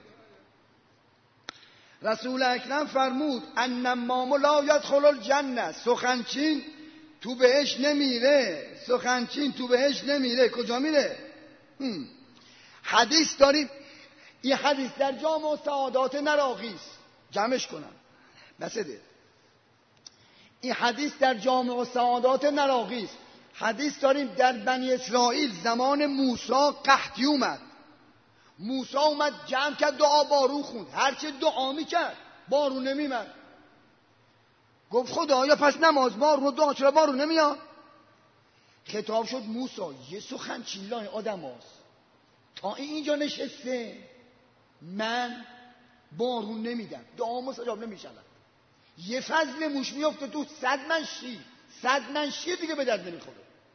رسول اکرم فرمود النمام لا یدخل الجنه، سخنچین تو بهش نمیره. سخنچین تو بهش نمیره. کجا میره؟ هم. حدیث داریم. این حدیث در جامع سعادات نراقی جمعش کنم بسده. این حدیث در جامع سعادات نراقی. حدیث داریم در بنی اسرائیل زمان موسی قحطی اومد. موسی اومد جمع کرد دعا بارون خوند، هرچه دعا میکرد بارون نمیمد. گفت خدایا پس نماز بارون و دعا چرا بارون نمیاد؟ خطاب شد موسی یه سخن چیلای آدم هاست تا اینجا نشسته من بارون نمیدم، دعا مستجاب نمیشود. یه فضل موش میفته تو صد من شیر، صد من شیر دیگه به درد نمیخوره.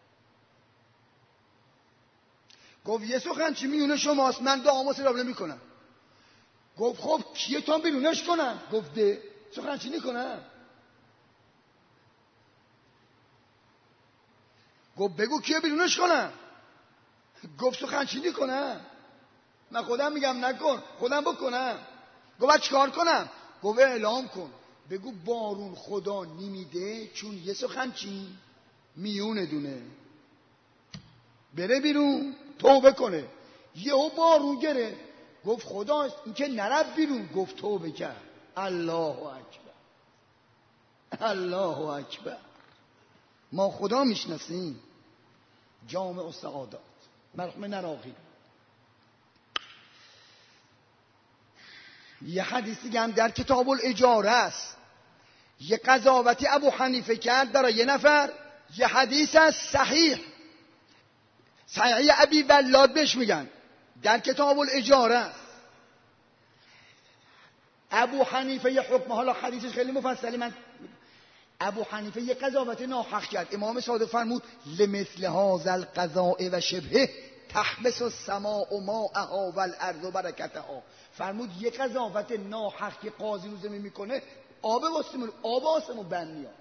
گفت یه سخن چی میونه شماست من دعا مستجاب نمیکنم. گفت خب کیه تا بیرونش کنم؟ گفت ده سخن چی نکنم. گفت بگو کیه بیرونش کنم؟ گفت سخن چی نکنم؟ من خودم میگم نکن، خودم بکنم. گفت چیکار کنم؟ گفت اعلام کن بگو بارون خدا نمیده چون یه سخن چی میونه دونه بره بیرون توبه کنه. یهو بارون گره. گفت خدا این که نرفت بیرون. گفت توبه کرد. الله اکبر الله اکبر. ما خدا میشناسیم. جامع السعادات مرحوم نراقی. یه حدیثی هم در کتاب الاجاره است. یه قضاوتی ابو حنیفه کرد برای یه نفر. یه حدیث است صحیح، صحیح ابی ولاد بهش میگن، در کتاب الاجاره است. ابو حنیفه یه حکم، حالا حدیثش خیلی مفصلی، من ابو حنیفه یه قضاوت ناحق کرد. امام صادق فرمود لمثل هذا القضاء و شبهه تحبس السماء ماءها والارض برکتها. فرمود یه قضاوت ناحق که قاضی رو زمین میکنه آب واسمون آب آسمون بند میاد.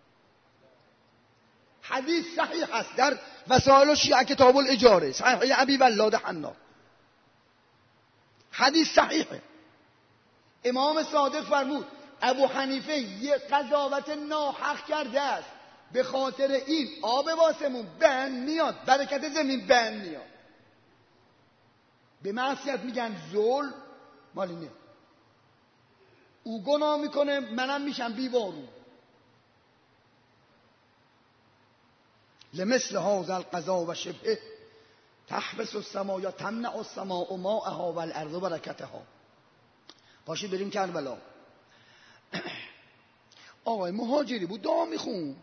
حدیث صحیح هست در وسائل شیعه کتاب الاجاره، صحیح ابی ولاد حنا، حدیث صحیحه. امام صادق فرمود ابو حنیفه یه قضاوت ناحق کرده است، به خاطر این آب واسمون بند میاد، برکت زمین بند میاد. به معصیت میگن ظلم، مالی نه. او گناه میکنه منم میشم بی بارون. لمثل هذا القضاء و شبهه تحبس السماء یا تمنع السماء ماءها والارض برکتها. پاشید بریم کربلا. آقای مهاجری بود دعا میخون،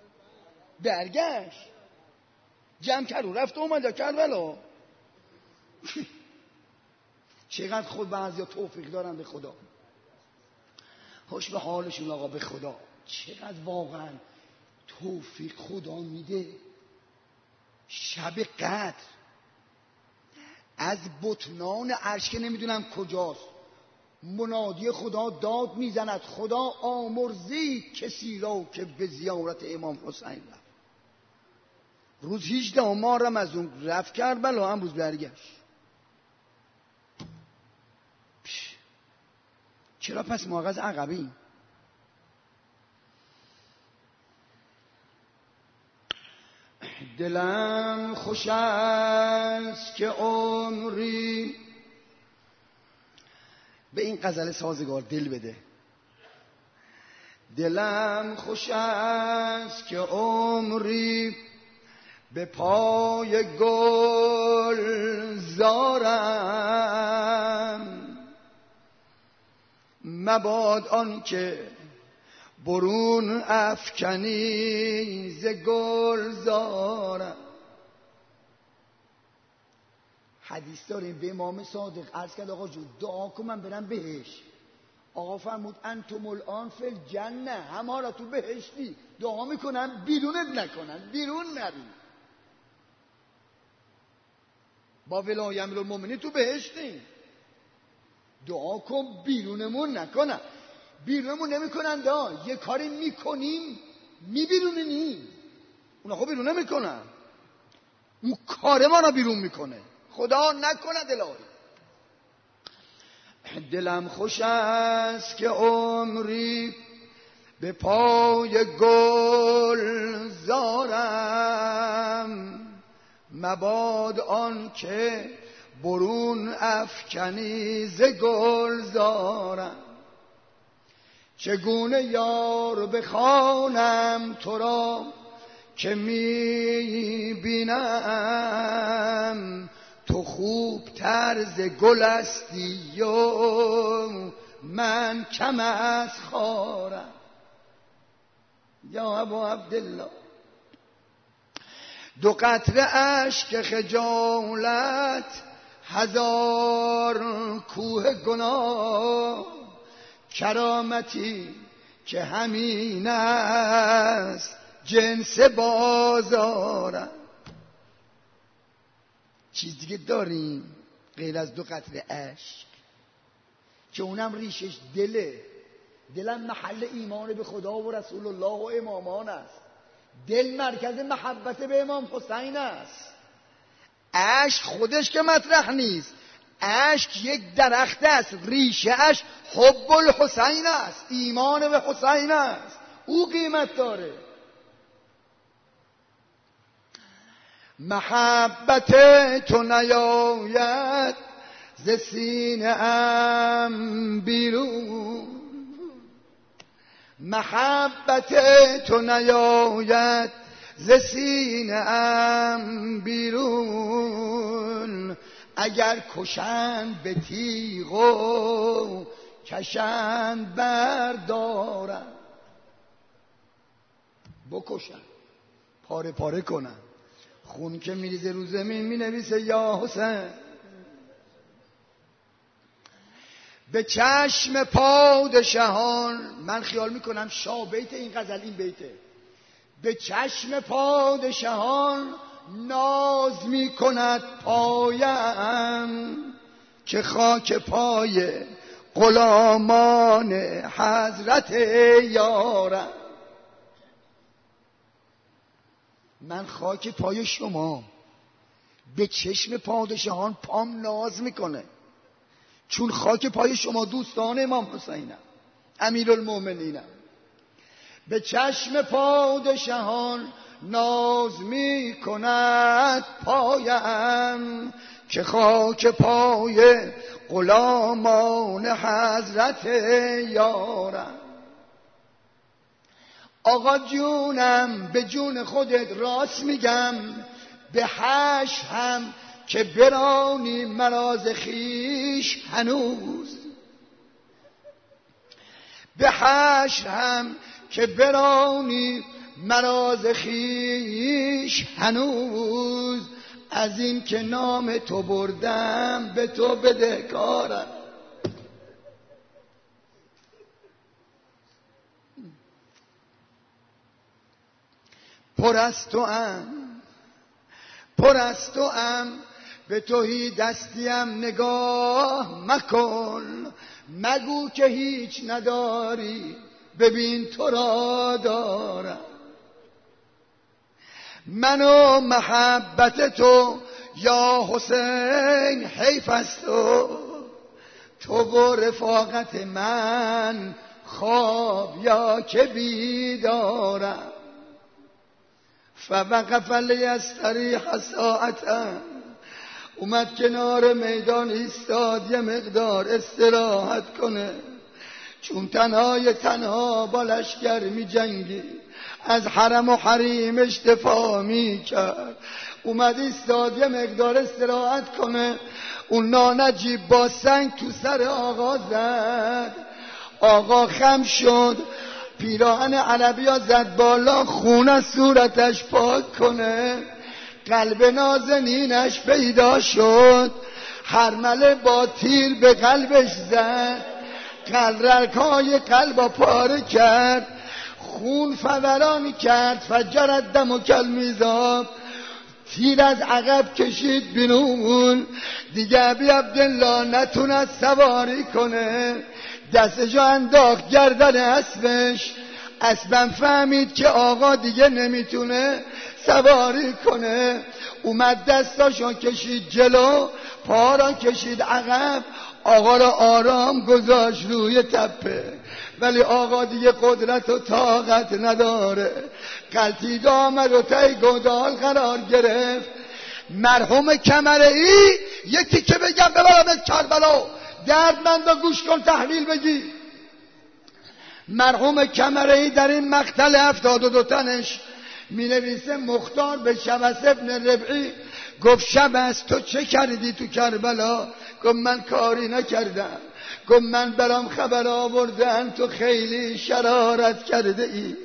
برگشت جمع کرد و رفت اومد کربلا. چقدر خود بعضیا توفیق دارن به خدا، خوش به حالشون آقا به خدا. چقدر واقعا توفیق خدا میده. شب قدر از بطنان عرش که نمیدونم کجاست منادی خدا داد میزند خدا آمرزی کسی را که به زیارت امام حسین رفت. روز هجده ماه رمضان رفت کربلا، امروز برگشت. چرا پس ماغز عقبی؟ دلم خوش است که عمری، به این غزل سازگار دل بده. دلم خوش است که عمری به پای گل زارم، مباد آن که برون افکنی ز گل زارم. حدیث داریم به امام صادق عرض کرد آقا جون دعا کن من برم بهش. آقا فرمود انتم الان فی الجنه، همه را تو بهشتی، دعا میکنن بیرونت نکنن، بیرون نری. با ولای امیرالمومنین تو بهشتی، دعا کن بیرونمون نکنن. بیرونمون نمیکنن دا یه کاری میکنیم میبیرونیم، اونا خب بیرون نمیکنن، اون کار ما رو بیرون میکنه. خدا نکنه دلاری. دلم خوش است که عمری به پای گل زارم، مباد آن که برون افکنی ز گل زارم. چگونه یار بخوانم تو را که می بینم، تو خوب طرز گل استی و من کم از خارم. یا ابا عبدالله دو قطره اشک خجالت، هزار کوه گناه، کرامتی که همین است جنس بازارم. چیز دیگه داریم غیر از دو قطره اشک که اونم ریشش دله. دلم محل ایمان به خدا و رسول الله و امامان است. دل مرکز محبت به امام حسین است. اشک خودش که مطرح نیست، اشک یک درخت است، ریشه اش حب الحسین است، ایمان به حسین است، او قیمت داره. محبت تو نیاید ز سینه ام بیرون، محبت تو نیاید ز سینه ام بیرون. اگر کشند به تیغ و کشند بردارن، بکشن پاره پاره کنن، خون که میریزه رو زمین مینویسه یا حسین. به چشم پادشاهان، من خیال میکنم شاه بیت این غزل این بیته، به چشم پادشاهان ناز میکند پایم، که خاک پای غلامان حضرت یارم. من خاک پای شما، به چشم پادشاهان پام ناز میکنه، چون خاک پای شما دوستان امام حسینم، امیرالمومنینم. به چشم پادشاهان ناز می کند پایم، که خاک پای غلامان حضرت یارم. آقا جونم به جون خودت راست میگم، به حشر هم که برانی مراز خیش هنوز، به حشر هم که برانی مراز خیش هنوز، از این که نام تو بردم به تو بدهکارم. پر از تو ام، پر از تو ام، به توهی دستیم نگاه مکن، مگو که هیچ نداری، ببین تو را دارم. منو محبت تو یا حسین حیف است تو، تو و رفاقت من خواب یا که بیدارم. فوقف لیستریح ساعتا، اومد کنار میدان ایستاد یه مقدار استراحت کنه، چون تنهای تنها با لشکر می جنگی، از حرم و حریمش دفاع می کرد. اومد ایستاد یه مقدار استراحت کنه، اون نانجیب با سنگ تو سر آقا زد. آقا خم شد، پیراهن عربی ها زد بالا خون از صورتش پاک کنه. قلب نازنینش پیدا شد، هرمله با تیر به قلبش زد، قلرکای قلب پاره کرد، خون فوران کرد. فجرت دم و کالمیزاب، تیر از عقب کشید بیرون. دیگه ابی عبدالله نتونست سواری کنه، دستشو انداخت گردن اسبش. اسبم فهمید که آقا دیگه نمیتونه سواری کنه، اومد دستاشو کشید جلو، پا را کشید عقب، آقا را آرام گذاشت روی تپه. ولی آقا دیگه قدرت و طاقت نداره، قلتید آمد و تای گودال قرار گرفت. مرحوم کمرعی یکی که بگم ببرم از کربلا، دردمندا گوش کن تحویل بگی. مرحوم کمرعی در این مقتل هفتاد و دو تنش می نویسه مختار به شبس ابن ربعی گفت شبس تو چه کردی تو کربلا؟ گفت من کاری نکردم. گفت من برام خبر آوردن تو خیلی شرارت کرده ای.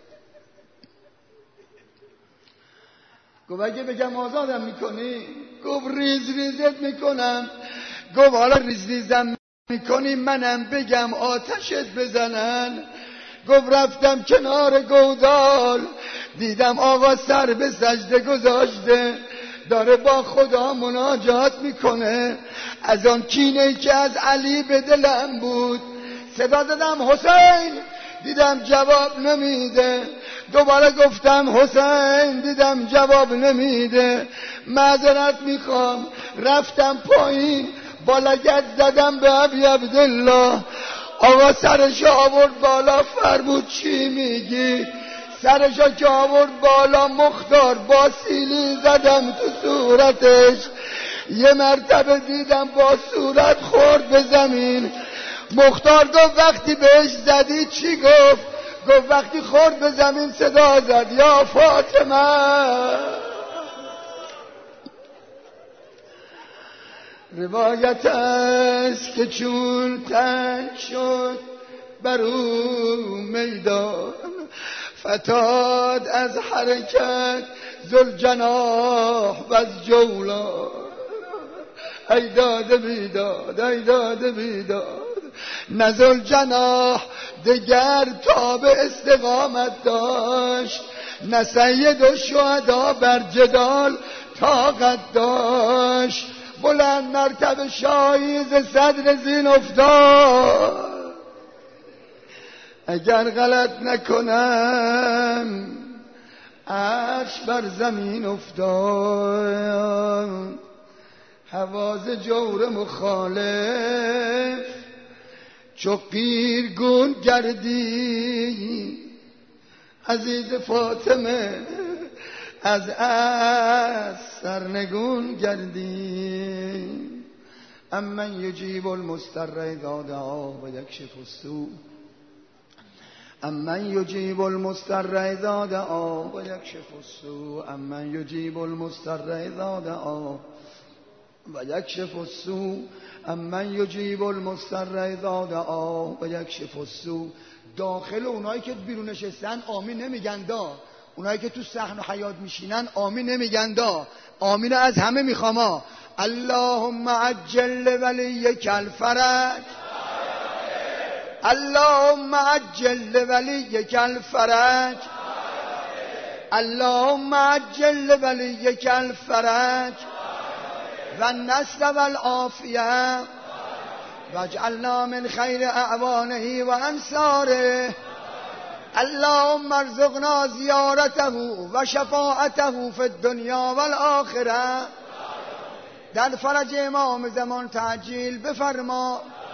گفت اگه بگم آزادم میکنی؟ گفت ریز ریزت میکنم. گفت حالا ریز ریزم میکنی منم بگم آتشت بزنن. گفت رفتم کنار گودال، دیدم آقا سر به سجده گذاشته، داره با خدا مناجات میکنه. از آن کینه‌ای که از علی به دلم بود صدا دادم حسین، دیدم جواب نمیده. دوباره گفتم حسین، دیدم جواب نمیده. معذرت میخوام. رفتم پایین، با لگد زدم به ابی عبدالله. آقا سرش آورد بالا، فرمود چی میگی؟ سرشو که آورد بالا، مختار با سیلی زدم تو صورتش. یه مرتبه دیدم با صورت خورد به زمین. مختار گفت وقتی بهش زدی چی گفت؟ گفت وقتی خورد به زمین صدا زد یا فاطمه. روایت است که چون تنگ شد بر او میدان، فتاد از حرکت ذوالجناح و از جولان. ای داده بیداد، ای داده بیداد. نه ذوالجناح دگر تاب استقامت داشت، نه سید الشهدا بر جدال طاقت داشت. بلند مرتبه شاهی ز صدر زین افتاد. اگر غلط نکنم عرش بر زمین افتاد. حواز جور مخالف چو قیرگون گردی، عزیز فاطمه از از سرنگون گردی. امن یجیب المضطر اذا دعا و یکشف السوء، امن یجیب المضطر اذا دعا و یکشف السوء، امن یجیب المضطر اذا دعا و یکشف السوء، امن یجیب المضطر اذا دعا و یکشف السوء. داخل اونایی که بیرون نشستن آمین نمیگن دا، اونایی که تو صحن و حیات میشینن آمین نمیگن دا. آمین از همه میخوام. اللهم عجل ولیک الفرج، اللهم عجل ولیک الفرج، اللهم عجل ولیک الفرج و النصر و العافیه واجعلنا من خیر اعوانه و انصاره. اللهم ارزقنا زیارته و شفاعته فی الدنیا و الاخره. در فرج امام زمان تعجیل بفرما.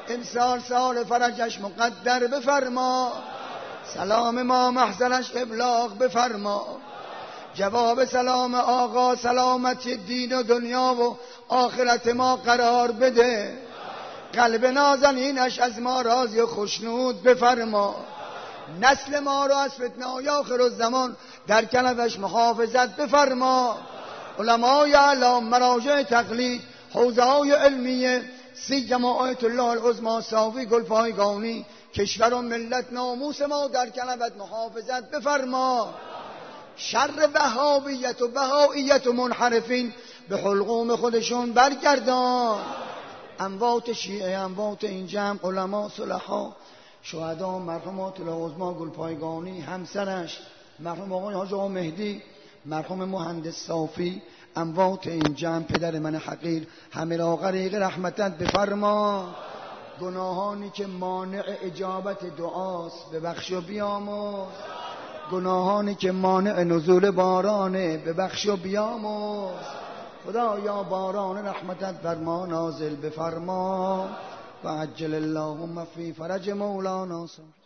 امسال سال فرجش مقدر بفرما، سلام ما محضرش ابلاغ بفرما، جواب سلام آقا سلامت دین و دنیا و آخرت ما قرار بده، قلب نازنینش از ما راضی و خوشنود بفرما، نسل ما رو از فتنه آخر الزمان در کنفش محافظت بفرما، علمای اعلام مراجع تقلید حوزه های علمیه سی جماعت الله العظمی صافی گلپایگانی کشور و ملت ناموس ما در کنفت محافظت بفرما، شر وهابیت و بهائیت و منحرفین به حلقوم خودشون برگردان، اموات شیعه، اموات این جمع، علما، صلحا، شهدا، مرحومات العظما گلپایگانی، همسرش مرحوم آقای حاج آقا مهدی، مرحوم مهندس صافی، اموات این جمع، پدر من حقیر، همه را غریق رحمتت بفرما، گناهانی که مانع اجابت دعاست ببخش و بیامرز، گناهانی که مانع نزول بارانه ببخش و بیامرز، خدایا باران رحمتت بر ما نازل بفرما و عجل اللهم فی فرج مولانا.